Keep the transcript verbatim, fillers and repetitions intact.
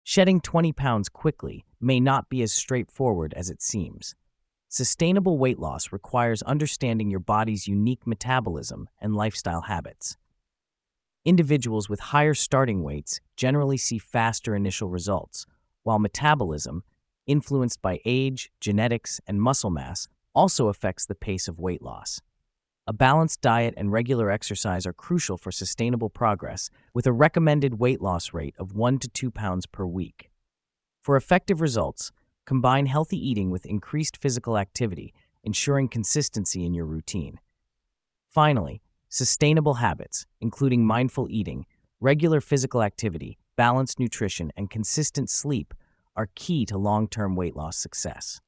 Shedding twenty pounds quickly may not be as straightforward as it seems. Sustainable weight loss requires understanding your body's unique metabolism and lifestyle habits. Individuals with higher starting weights generally see faster initial results, while metabolism, influenced by age, genetics, and muscle mass, also affects the pace of weight loss. A balanced diet and regular exercise are crucial for sustainable progress, with a recommended weight loss rate of one to two pounds per week. For effective results, combine healthy eating with increased physical activity, ensuring consistency in your routine. Finally, sustainable habits, including mindful eating, regular physical activity, balanced nutrition, and consistent sleep, are key to long-term weight loss success.